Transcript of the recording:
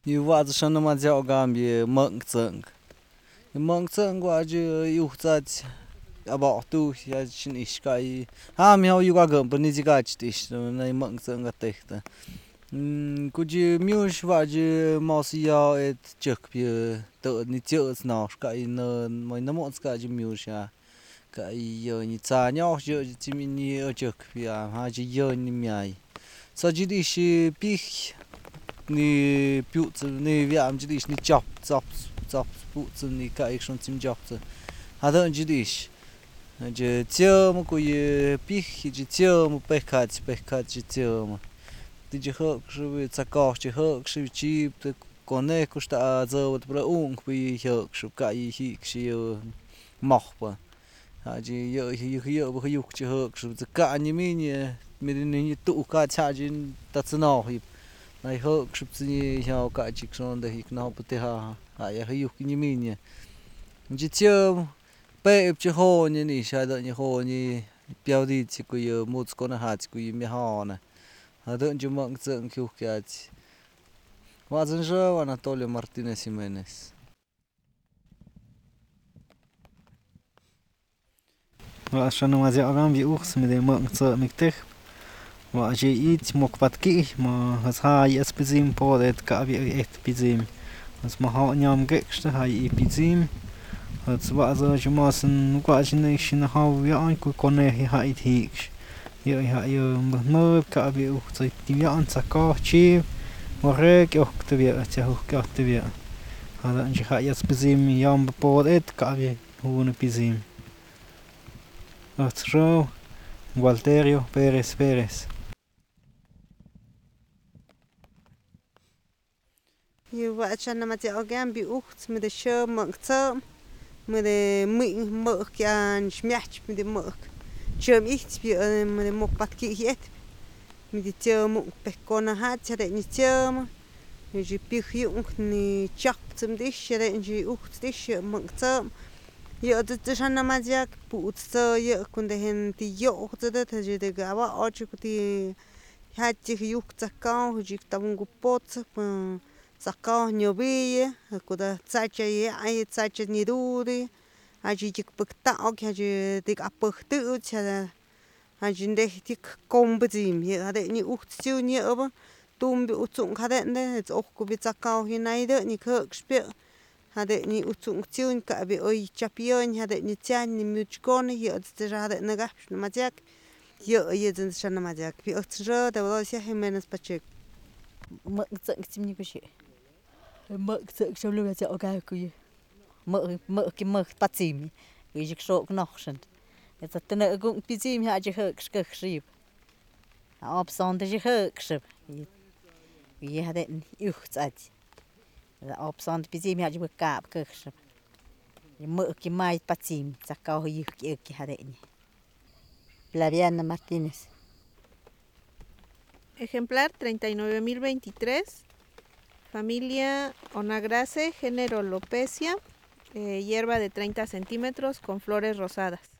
Yuwa'd shana ma jao gambi munk tsunk. Munk tsunk wa'd yuhtsat aba tu ya shin ishkai. Ha mi haw yuga gumpa ni jigach tish na munk tsunk atekta. Kuji miush wa'd mosi ya et chuk bi to ni tjuts na shkai na mai na mots ka ji miush ya. Ka yo ni tsa nyoch yo ji mi ni chuk ya ha ji yo ni miai. Sa ji dish pich ni piuts ni viam ji dish ni chop puts ni ka ik shon tim chop. Ha don ji dish. Je tiom ku ye pich ji tiom pekhat ji tiom. Ti ji hok shvi tsakach ji hok shvi chi kone kusta zo pra ung bi hok shv ka I hi shi mochpa. Ha ji yo bu yuk ji hok shv ka ni mi ni tu ka cha ji ta tsno hi. Nai hok shv ni hao ka ji kson de hik na pute ha ya yuk ni mi ni. Ji tiom pe ji ho ni sha da ni ho ni piao di chi ku yo muts ko na ha chi ku mi ha na. Ha don ji mong tsung kyu kya chi. Wa zhen zhe Anatolio Martinez Jimenez. Wa shana ma ja gam bi ukhs mi de mong tsa mi tek. Wa ji it mok pat ki ma has ha yes bizim po det ka bi et bizim. Has ma ha nyam ge sta ha I bizim. Has wa zo ji ma sen kwa ji ne shin ha ya an ku kone ha it hik. Yo ha yo mo ka bi u tsa ti ya an tsa ka chi. Wa re ke ok te bi cha hu ka te bi. Ha da ji ha yes bizim yam po det ka bi hu ne bizim. Otro Walterio Pérez. Je wat je met je orgaan bij ocht met de show met de melk en smaak met de melk. Je iets bij met de mokpatje met de tjom pekona had je dat niet tjom. Je pich je ook niet chapt hem dus je je ocht dus je melk je dat is aan de je poet je kunt hen die joch dat je de gawa als je die had je joch zakkan je dan gepot zakkan nyobie kuda tsacha ye ai tsacha ni duri aji tik pekta ok je dik apurtu cha aji de tik kombezim je hade ni ucht tu ni ober tum bi utzung hade ne het ok ku bi zakkan hinaide ni kirk spil hade ni utzung tun ka bi oi chapion hade ni tsan ni muchkon je het hade ne gap na majak je den shana majak bi otra da wala sia Jimenez Pacheco mực dựng chim như cái gì mực dựng trong lúc là cái gì mực cái mực bắt chim cái gì số cái nóc sinh cái tên là cũng bị chim hạ chỉ hơi cái sịp ốp son thì chỉ hơi sịp cái hạ đến yêu chạy ốp son bị chim hạ chỉ bị cạp cái sịp mực cái mai bắt chim chắc cao hơi cái hạ đến Flaviana Martínez. Ejemplar 39.023, familia Onagraceae, género Lopecia, hierba de 30 centímetros con flores rosadas.